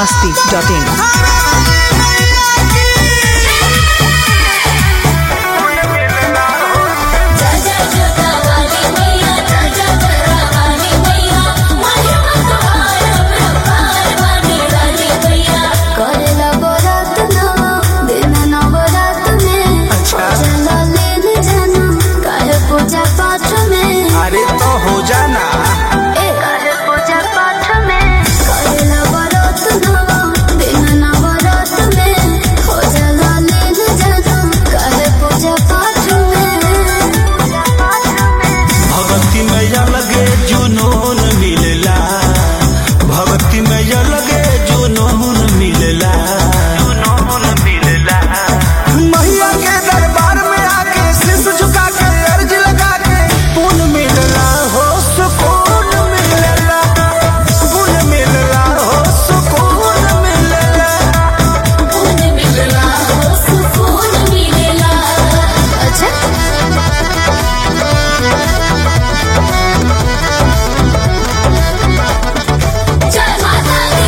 biharmasti.in। अरे तो हो जाना पूजा पाठ में करेला बरत नवा दिन नवरात में हो जाला लीन जाना काहे पूजा पाठ में भक्ति में अलगे जुनून मिलला, भक्ति में अलगे जुनून मिलला, जुनून मिलला। मैया के दरबार में आके शीश झुका के अर्ज लगा के पुन मिलला हो सुकून मिलला, पुन मिलला हो सुकून मिलला, पुन मिलला हो सुकून मिलला। अच्छा जय माता दी।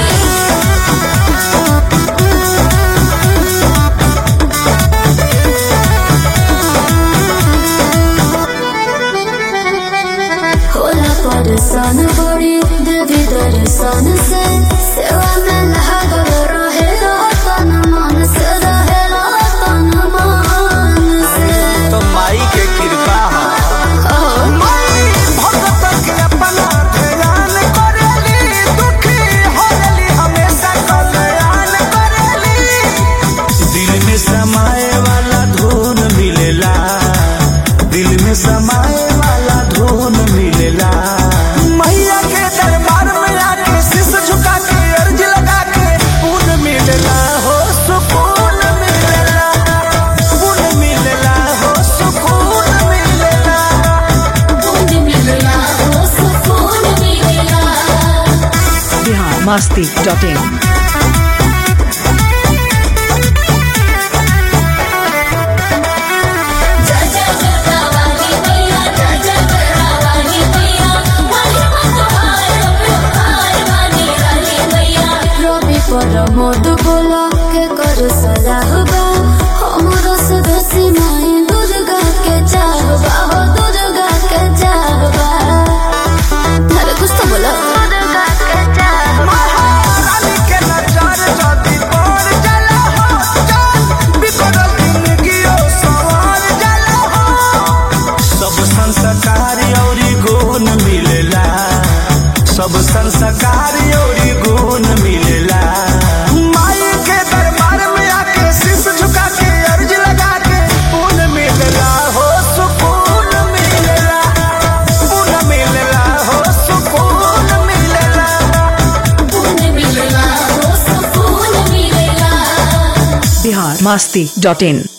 होला परेशान बड़ी देवी दर्शन से सेवा में लागल रहे तन मन से रहे तन मन से। तो माई के कृपा माई भगत के अपना ध्यान करेली, दुखी होली हमेशा कल्याण करेली। दिल में समाए वाला धून मिलेला, दिल में समाए वाला धून मिलेला। मैया के दरबार में आके शीश झुका के अर्ज लगा के पुन मिलला हो सुकून मिलला, पुन मिलला हो सुकून मिलला। पुन मिलला हो सुकून मिलला। biharmasti.in। जय जय जगदम्बा मैया, जय जय जगदम्बा मैया, महिमा तुम्हारा व्यवहार माने वाली मैया। रवि पर मोद बोला के कर सलाहबा हमरो से बेसी माई दुर्गा के चाहबा हो दुर्गा के चाहबा। अरे कुछ तो बोला। दुर्गा के चाहबा। महारानी के नजर जदी पड़ जाला हो, जान बिगड़ल जिंदगियों संवार जाला हो। सब संस्कार औरी गुण मिलेला, सब संस्कार औरी गुण मिलेला। माई के दरबार में आके शीश झुका के अर्ज लगा के पुन मिलला हो सुकून मिलला, पुन मिलला हो सुकून मिलला। पुन मिलला हो सुकून मिलला। biharmasti.in।